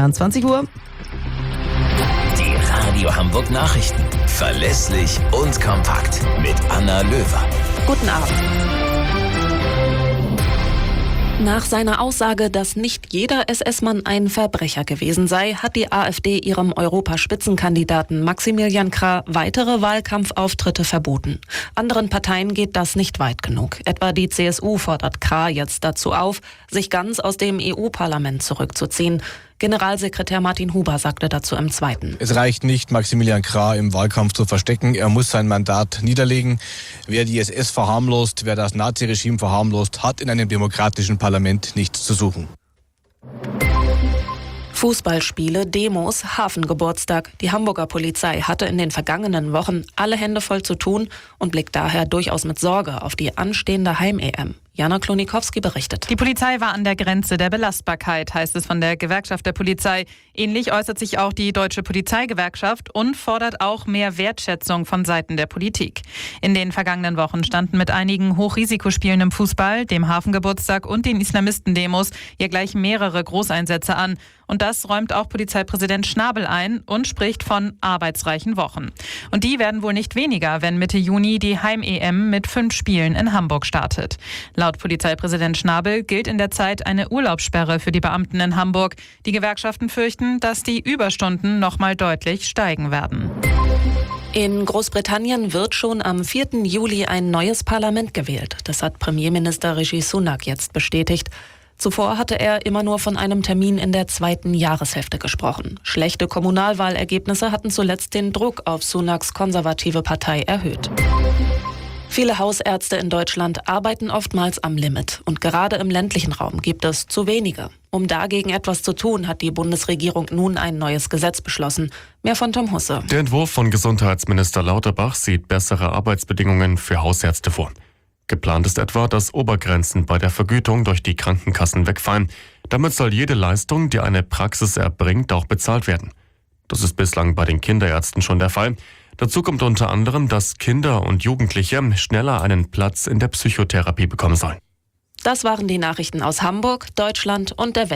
22 Uhr. Die Radio Hamburg Nachrichten. Verlässlich und kompakt. Mit Anna Löwer. Guten Abend. Nach seiner Aussage, dass nicht jeder SS-Mann ein Verbrecher gewesen sei, hat die AfD ihrem Europaspitzenkandidaten Maximilian Krah weitere Wahlkampfauftritte verboten. Anderen Parteien geht das nicht weit genug. Etwa die CSU fordert Krah jetzt dazu auf, sich ganz aus dem EU-Parlament zurückzuziehen. Generalsekretär Martin Huber sagte dazu im Zweiten. Es reicht nicht, Maximilian Krah im Wahlkampf zu verstecken. Er muss sein Mandat niederlegen. Wer die SS verharmlost, wer das Naziregime verharmlost, hat in einem demokratischen Parlament nichts zu suchen. Fußballspiele, Demos, Hafengeburtstag. Die Hamburger Polizei hatte in den vergangenen Wochen alle Hände voll zu tun und blickt daher durchaus mit Sorge auf die anstehende Heim-EM. Jana Klonikowski berichtet. Die Polizei war an der Grenze der Belastbarkeit, heißt es von der Gewerkschaft der Polizei. Ähnlich äußert sich auch die Deutsche Polizeigewerkschaft und fordert auch mehr Wertschätzung von Seiten der Politik. In den vergangenen Wochen standen mit einigen Hochrisikospielen im Fußball, dem Hafengeburtstag und den Islamisten-Demos ja gleich mehrere Großeinsätze an. Und das räumt auch Polizeipräsident Schnabel ein und spricht von arbeitsreichen Wochen. Und die werden wohl nicht weniger, wenn Mitte Juni die Heim-EM mit 5 Spielen in Hamburg startet. Laut Polizeipräsident Schnabel gilt in der Zeit eine Urlaubssperre für die Beamten in Hamburg. Die Gewerkschaften fürchten, dass die Überstunden noch mal deutlich steigen werden. In Großbritannien wird schon am 4. Juli ein neues Parlament gewählt. Das hat Premierminister Rishi Sunak jetzt bestätigt. Zuvor hatte er immer nur von einem Termin in der 2. Jahreshälfte gesprochen. Schlechte Kommunalwahlergebnisse hatten zuletzt den Druck auf Sunaks konservative Partei erhöht. Viele Hausärzte in Deutschland arbeiten oftmals am Limit. Und gerade im ländlichen Raum gibt es zu wenige. Um dagegen etwas zu tun, hat die Bundesregierung nun ein neues Gesetz beschlossen. Mehr von Tom Husse. Der Entwurf von Gesundheitsminister Lauterbach sieht bessere Arbeitsbedingungen für Hausärzte vor. Geplant ist etwa, dass Obergrenzen bei der Vergütung durch die Krankenkassen wegfallen. Damit soll jede Leistung, die eine Praxis erbringt, auch bezahlt werden. Das ist bislang bei den Kinderärzten schon der Fall. Dazu kommt unter anderem, dass Kinder und Jugendliche schneller einen Platz in der Psychotherapie bekommen sollen. Das waren die Nachrichten aus Hamburg, Deutschland und der Welt.